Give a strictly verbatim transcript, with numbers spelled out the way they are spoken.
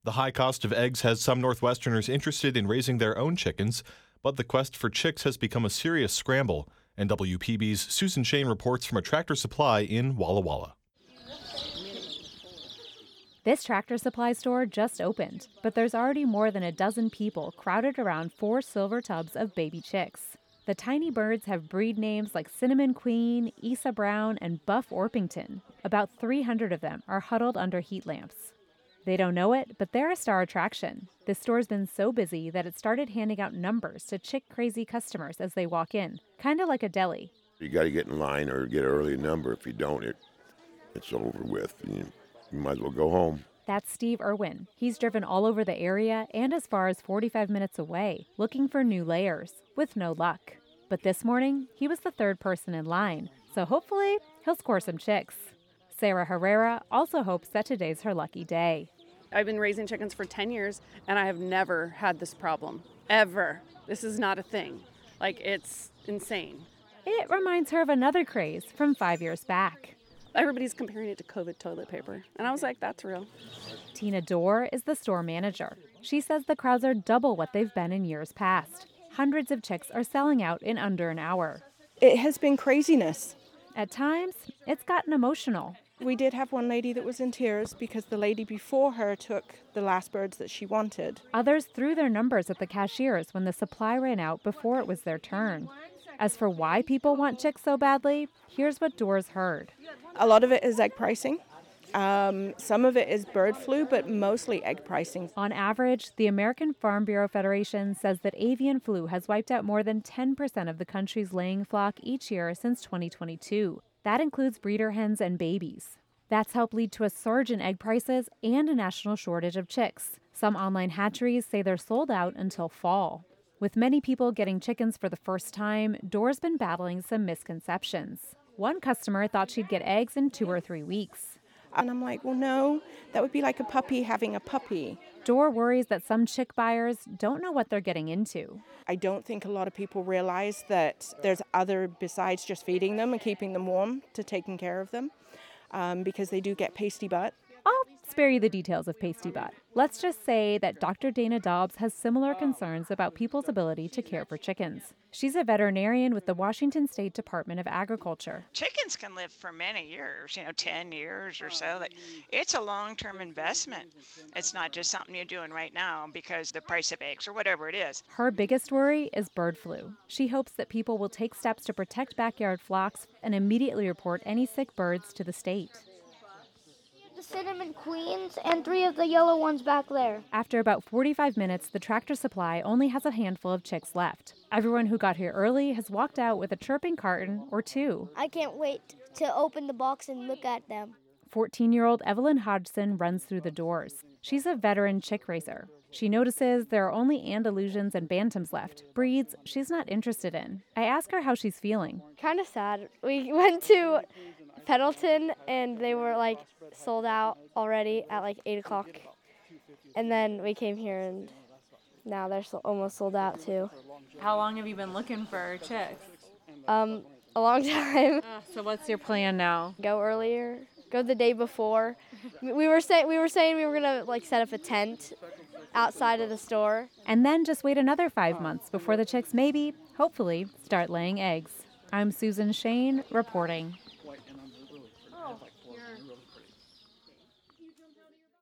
The high cost of eggs has some Northwesterners interested in raising their own chickens, but the quest for chicks has become a serious scramble. And W P B's Susan Shane reports from a Tractor Supply in Walla Walla. This Tractor Supply store just opened, but there's already more than a dozen people crowded around four silver tubs of baby chicks. The tiny birds have breed names like Cinnamon Queen, Isa Brown, and Buff Orpington. About three hundred of them are huddled under heat lamps. They don't know it, but they're a star attraction. This store's been so busy that it started handing out numbers to chick-crazy customers as they walk in, kind of like a deli. You got to get in line or get an early number. If you don't, it it's over with. You, you might as well go home. That's Steve Irwin. He's driven all over the area and as far as forty-five minutes away, looking for new layers, with no luck. But this morning, he was the third person in line, so hopefully he'll score some chicks. Sarah Herrera also hopes that today's her lucky day. I've been raising chickens for ten years, and I have never had this problem, ever. This is not a thing. Like, it's insane. It reminds her of another craze from five years back. Everybody's comparing it to COVID toilet paper, and I was like, that's real. Tina Dorr is the store manager. She says the crowds are double what they've been in years past. Hundreds of chicks are selling out in under an hour. It has been craziness. At times, it's gotten emotional. We did have one lady that was in tears because the lady before her took the last birds that she wanted. Others threw their numbers at the cashiers when the supply ran out before it was their turn. As for why people want chicks so badly, here's what Dorr's heard. A lot of it is egg pricing. Um, some of it is bird flu, but mostly egg pricing. On average, the American Farm Bureau Federation says that avian flu has wiped out more than ten percent of the country's laying flock each year since twenty twenty-two. That includes breeder hens and babies. That's helped lead to a surge in egg prices and a national shortage of chicks. Some online hatcheries say they're sold out until fall. With many people getting chickens for the first time, Dorr's been battling some misconceptions. One customer thought she'd get eggs in two or three weeks. And I'm like, well, no, that would be like a puppy having a puppy. Dorr worries that some chick buyers don't know what they're getting into. I don't think a lot of people realize that there's other besides just feeding them and keeping them warm to taking care of them, um, because they do get pasty butt. I'll spare you the details of pasty butt. Let's just say that Doctor Dana Dobbs has similar concerns about people's ability to care for chickens. She's a veterinarian with the Washington State Department of Agriculture. Chickens can live for many years, you know, ten years or so. It's a long-term investment. It's not just something you're doing right now because the price of eggs or whatever it is. Her biggest worry is bird flu. She hopes that people will take steps to protect backyard flocks and immediately report any sick birds to the state. Cinnamon Queens and three of the yellow ones back there. After about forty-five minutes, the Tractor Supply only has a handful of chicks left. Everyone who got here early has walked out with a chirping carton or two. I can't wait to open the box and look at them. fourteen-year-old Evelyn Hodgson runs through the doors. She's a veteran chick raiser. She notices there are only Andalusians and Bantams left, breeds she's not interested in. I ask her how she's feeling. Kind of sad. We went to Pendleton and they were like sold out already at like eight o'clock. And then we came here and now they're so, almost sold out too. How long have you been looking for chicks? Um, a long time. Uh, so what's your plan now? Go earlier. Go the day before. We were saying we were saying we were gonna like set up a tent outside of the store. And then just wait another five months before the chicks maybe, hopefully, start laying eggs. I'm Susan Shane reporting.